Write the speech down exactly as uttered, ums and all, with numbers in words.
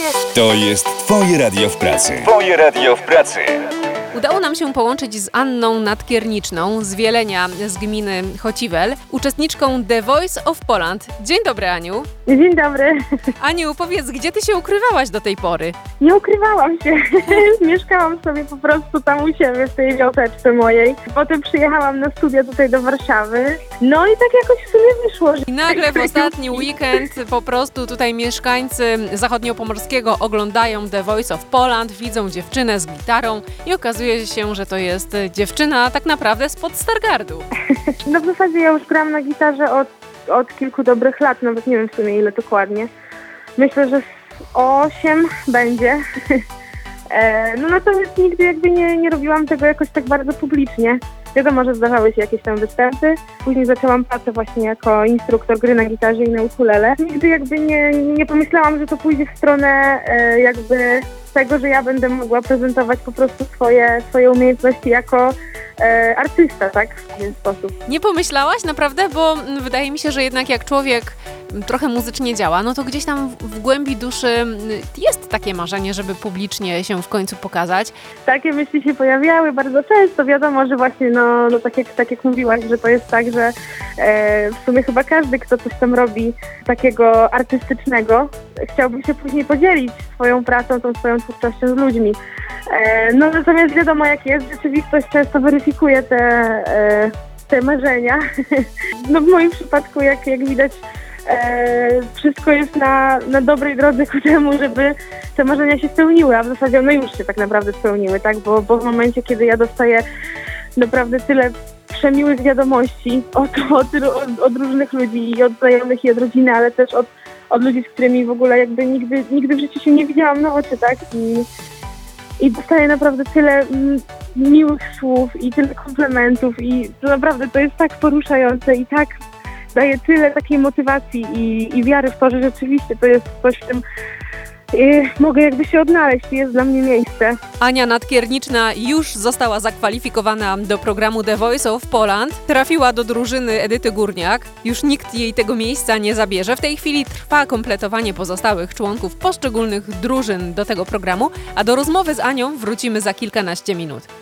To jest Twoje radio w pracy. Twoje radio w pracy. Udało nam się połączyć z Anną Nadkierniczną z Wielenia, z gminy Chociwel, uczestniczką The Voice of Poland. Dzień dobry, Aniu. Dzień dobry. Aniu, powiedz, gdzie ty się ukrywałaś do tej pory? Nie ukrywałam się. Mieszkałam sobie po prostu tam u siebie w tej wioseczce mojej. Potem przyjechałam na studia tutaj do Warszawy. No i tak jakoś w sumie wyszło. Że... I nagle w ostatni weekend po prostu tutaj mieszkańcy zachodniopomorskiego oglądają The Voice of Poland, widzą dziewczynę z gitarą i okazuje się, że to jest dziewczyna tak naprawdę spod Stargardu. No w zasadzie ja już gram na gitarze od, od kilku dobrych lat, nawet nie wiem w sumie ile dokładnie. Myślę, że osiem będzie. e, no natomiast nigdy jakby nie, nie robiłam tego jakoś tak bardzo publicznie. Wiadomo, że zdarzały się jakieś tam występy. Później zaczęłam pracę właśnie jako instruktor gry na gitarze i na ukulele. Nigdy jakby nie, nie pomyślałam, że to pójdzie w stronę e, jakby tego, że ja będę mogła prezentować po prostu swoje, swoje umiejętności jako e, artysta, tak? W ten sposób. Nie pomyślałaś naprawdę? Bo wydaje mi się, że jednak jak człowiek trochę muzycznie działa, no to gdzieś tam w głębi duszy jest takie marzenie, żeby publicznie się w końcu pokazać. Takie myśli się pojawiały bardzo często. Wiadomo, że właśnie, no, no tak, jak, tak jak mówiłaś, że to jest tak, że e, w sumie chyba każdy, kto coś tam robi takiego artystycznego, chciałby się później podzielić swoją pracą, tą swoją twórczością z ludźmi. E, no natomiast wiadomo, jak jest, rzeczywistość często weryfikuje te, e, te marzenia. No w moim przypadku, jak, jak widać, E, wszystko jest na, na dobrej drodze ku temu, żeby te marzenia się spełniły, a w zasadzie one już się tak naprawdę spełniły, tak? Bo, bo w momencie, kiedy ja dostaję naprawdę tyle przemiłych wiadomości od, od, od, od różnych ludzi i od znajomych i od rodziny, ale też od, od ludzi, z którymi w ogóle jakby nigdy, nigdy w życiu się nie widziałam na oczy, tak? I, i dostaję naprawdę tyle m, miłych słów i tyle komplementów i to naprawdę to jest tak poruszające i tak daje tyle takiej motywacji i, i wiary w to, że rzeczywiście to jest coś, w czym y, mogę jakby się odnaleźć i jest dla mnie miejsce. Ania Nadkierniczna już została zakwalifikowana do programu The Voice of Poland. Trafiła do drużyny Edyty Górniak. Już nikt jej tego miejsca nie zabierze. W tej chwili trwa kompletowanie pozostałych członków poszczególnych drużyn do tego programu, a do rozmowy z Anią wrócimy za kilkanaście minut.